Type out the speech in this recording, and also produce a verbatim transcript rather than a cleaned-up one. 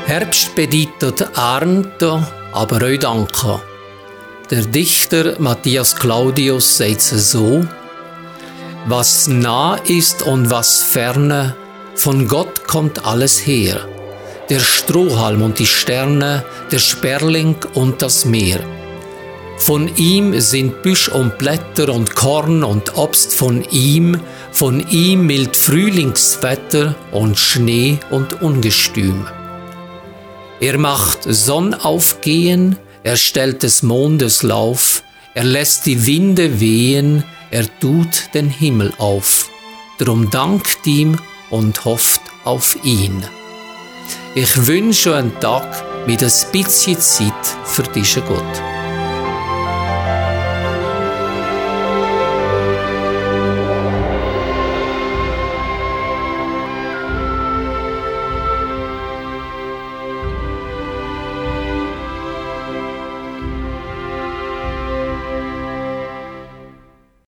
Herbst bedeutet Ernte, aber auch Danke. Der Dichter Matthias Claudius sagt es so: Was nah ist und was ferne, von Gott kommt alles her. Der Strohhalm und die Sterne, der Sperling und das Meer. Von ihm sind Büsch und Blätter und Korn und Obst von ihm, von ihm mild Frühlingswetter und Schnee und Ungestüm. Er macht Sonn aufgehen, er stellt des Mondes Lauf, er lässt die Winde wehen, er tut den Himmel auf. Drum dankt ihm und hofft auf ihn. Ich wünsche einen Tag mit ein bisschen Zeit für diesen Gott.